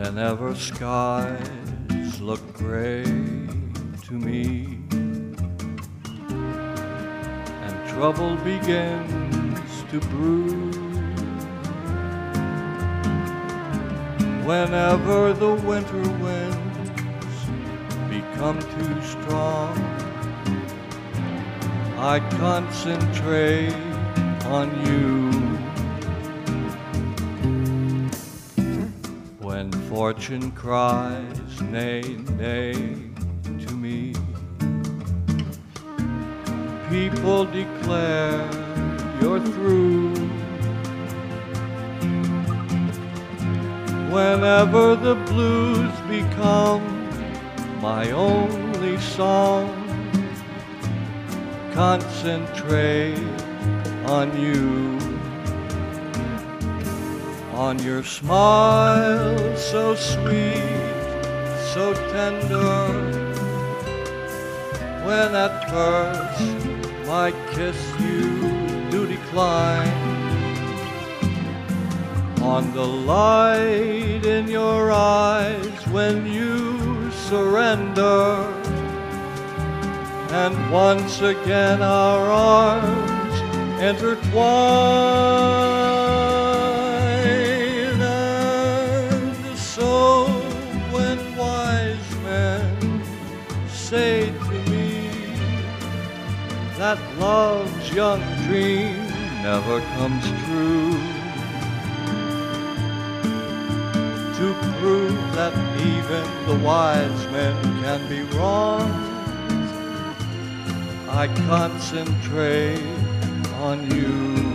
Whenever skies look gray to me and trouble begins to brew, whenever the winter winds become too strong, I concentrate on you. When fortune cries nay, nay to me, people declare you're through. Whenever the blues become my only song, concentrate on you. On your smile so sweet, so tender, when at first my kiss you do decline, on the light in your eyes when you surrender, and once again our arms intertwine. So when wise men say to me that love's young dream never comes true, to prove that even the wise men can be wrong, I concentrate on you.